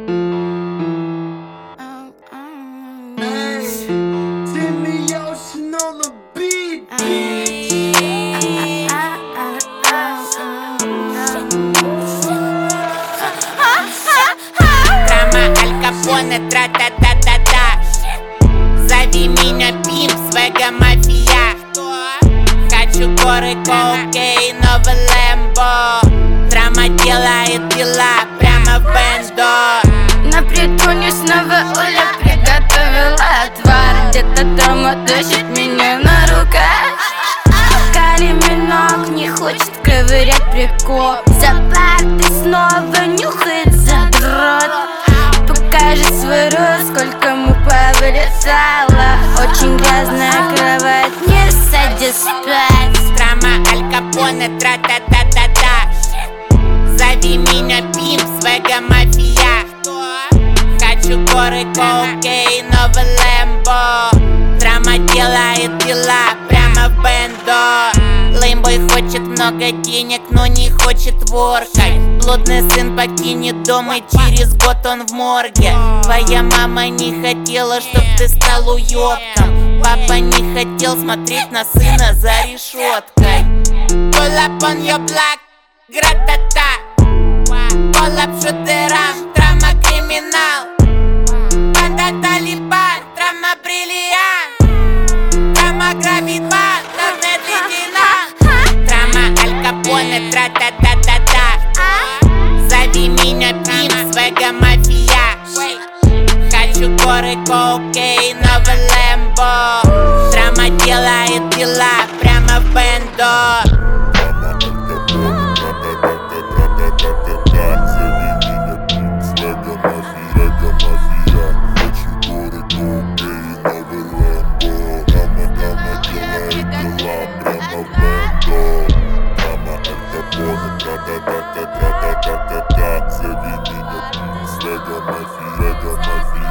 Timmy Ocean on the beat, Драма, Аль Капоне, тра-та-та-та-та. Зови меня Пимп, Свега Мафия. Хочу горы, коукейн, новый Лэмбо. Драма делает дела прямо в бендо. На притоне снова Оля приготовила отвар. Где-то дома тащит меня на руках. Кали Минок не хочет ковырять прикол. За партой снова нюхает задрот. Покажет свой рост, сколько мы повылезало. Очень грязная кровать, не садись спать. Драма, Аль Капоне, тра-та-та-та-та. Зови меня Пимп, Свега Мафия. Хочу горы, коукейн, новый Лэмбо. Драма делает дела прямо в бендо. Леймбой хочет много денег, но не хочет воркать. Блудный сын покинет дом, и через год он в морге. Твоя мама не хотела, чтоб ты стал уёбком. Папа не хотел смотреть на сына за решеткой. Pull up on your block, гра-та-та. Pull up шутерам, драма криминал. Банда Талибан, драма бриллиант. Драма грабит банк, нужный лейтенант. Драма Аль Капоне, тра-та-та-та-та. Зови меня Пимп, Свега Мафия. Хочу горы, коукейн, новый Лэмбо. Драма делает дела прямо в бендо. Свега Мафия.